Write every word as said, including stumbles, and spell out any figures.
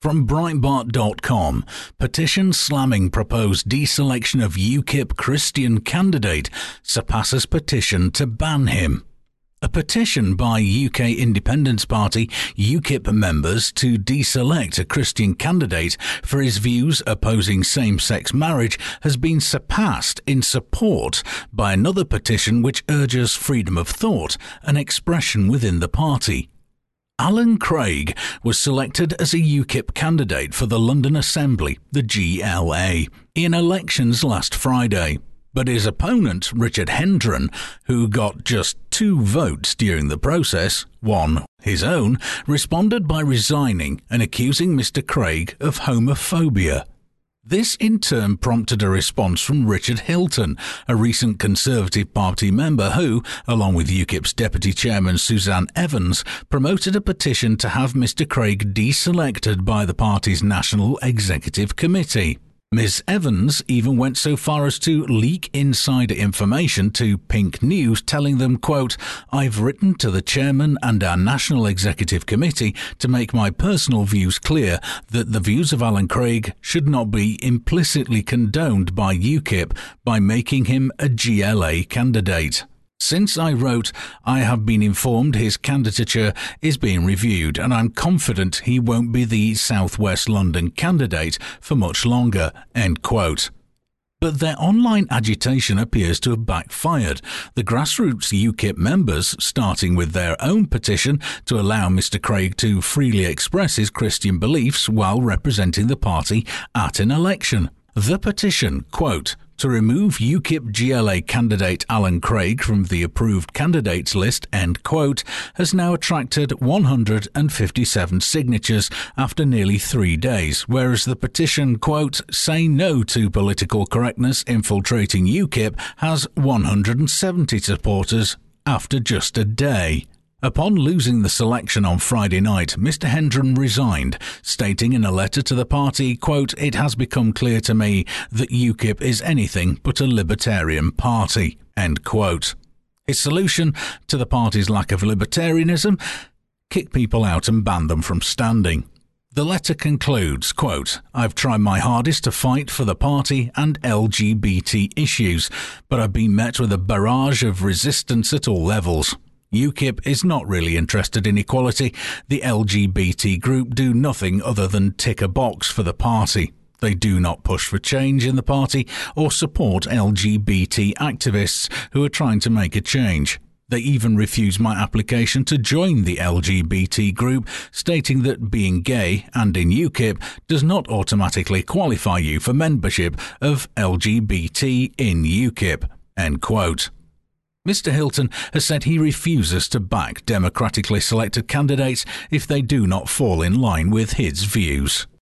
From Breitbart dot com, petition slamming proposed deselection of UKIP Christian candidate surpasses petition to ban him. A petition by U K Independence Party UKIP members to deselect a Christian candidate for his views opposing same-sex marriage has been surpassed in support by another petition which urges freedom of thought and expression within the party. Alan Craig was selected as a UKIP candidate for the London Assembly, the G L A, in elections last Friday. But his opponent, Richard Hendren, who got just two votes during the process, one his own, responded by resigning and accusing Mister Craig of homophobia. This in turn prompted a response from Richard Hilton, a recent Conservative Party member who, along with UKIP's Deputy Chairman Suzanne Evans, promoted a petition to have Mister Craig deselected by the party's National Executive Committee. Miz Evans even went so far as to leak insider information to Pink News, telling them, quote, "I've written to the chairman and our National Executive Committee to make my personal views clear that the views of Alan Craig should not be implicitly condoned by UKIP by making him a G L A candidate. Since I wrote, I have been informed his candidature is being reviewed and I'm confident he won't be the South West London candidate for much longer," end quote. But their online agitation appears to have backfired. The grassroots UKIP members, starting with their own petition to allow Mister Craig to freely express his Christian beliefs while representing the party at an election. The petition, quote, "to remove UKIP G L A candidate Alan Craig from the approved candidates list," end quote, has now attracted one hundred fifty-seven signatures after nearly three days, whereas the petition, quote, "say no to political correctness infiltrating UKIP," has one hundred seventy supporters after just a day. Upon losing the selection on Friday night, Mister Hendren resigned, stating in a letter to the party, quote, "it has become clear to me that UKIP is anything but a libertarian party," end quote. His solution to the party's lack of libertarianism? Kick people out and ban them from standing. The letter concludes, quote, "I've tried my hardest to fight for the party and L G B T issues, but I've been met with a barrage of resistance at all levels. UKIP is not really interested in equality. The L G B T group do nothing other than tick a box for the party. They do not push for change in the party or support L G B T activists who are trying to make a change. They even refused my application to join the L G B T group, stating that being gay and in UKIP does not automatically qualify you for membership of L G B T in UKIP," end quote. Mister Hilton has said he refuses to back democratically selected candidates if they do not fall in line with his views.